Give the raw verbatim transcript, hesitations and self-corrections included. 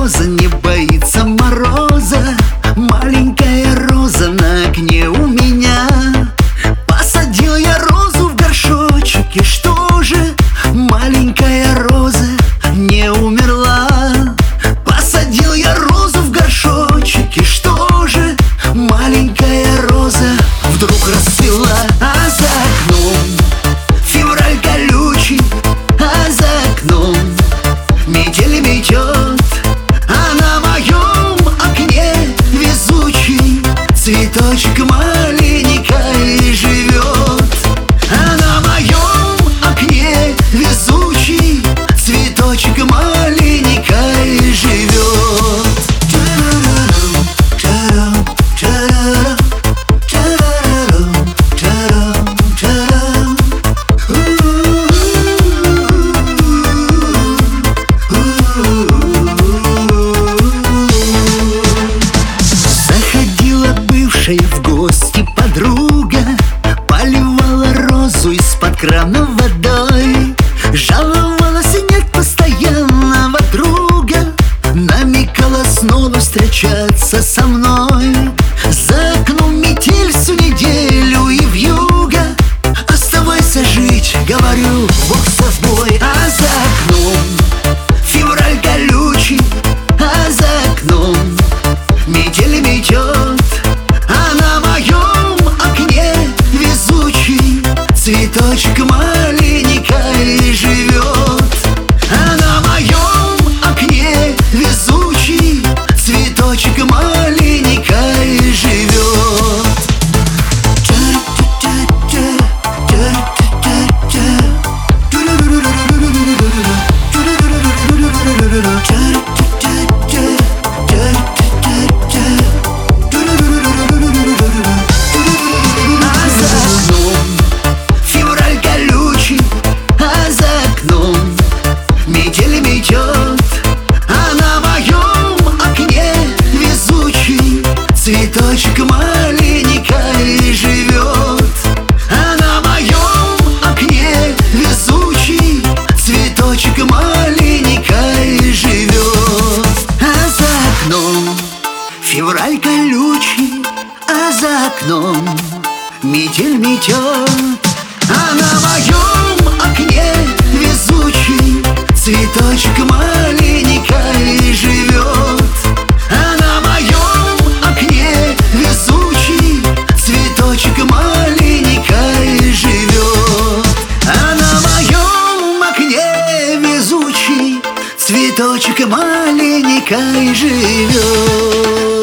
роза не боится мороза. Маленькая роза на окне у меня. Посадил я розу в горшочек, и что же? Маленькая роза не умерла. Посадил я розу в горшочек, и что же? Маленькая роза вдруг расцвела. А за окном февраль колючий, а за окном метель метет. А на моем окне везучий цветочек маленько и живет. А на моем окне везучий цветочек маленько и живет. В гости подруга поливала розу из-под крана водой. Жаловалась и нет постоянного друга. Намекала снова встречаться со мной. За окном метель всю неделю и вьюга. Оставайся жить, говорю, Бог с тобой. А за окном февраль колючий, а за окном метель метет. Цветочек маленько и живет. А на моем окне везучий цветочек маленько и живет. Метель метет, а на моем окне везучий цветочек маленько и живет. А на моем окне везучий цветочек маленько и живет. А за окном февраль колючий, а за окном метель метет. А на моем окне везучий цветочек маленько и живет. А на моем окне везучий цветочек маленько и живет. А на моем окне везучий цветочек маленько и живет.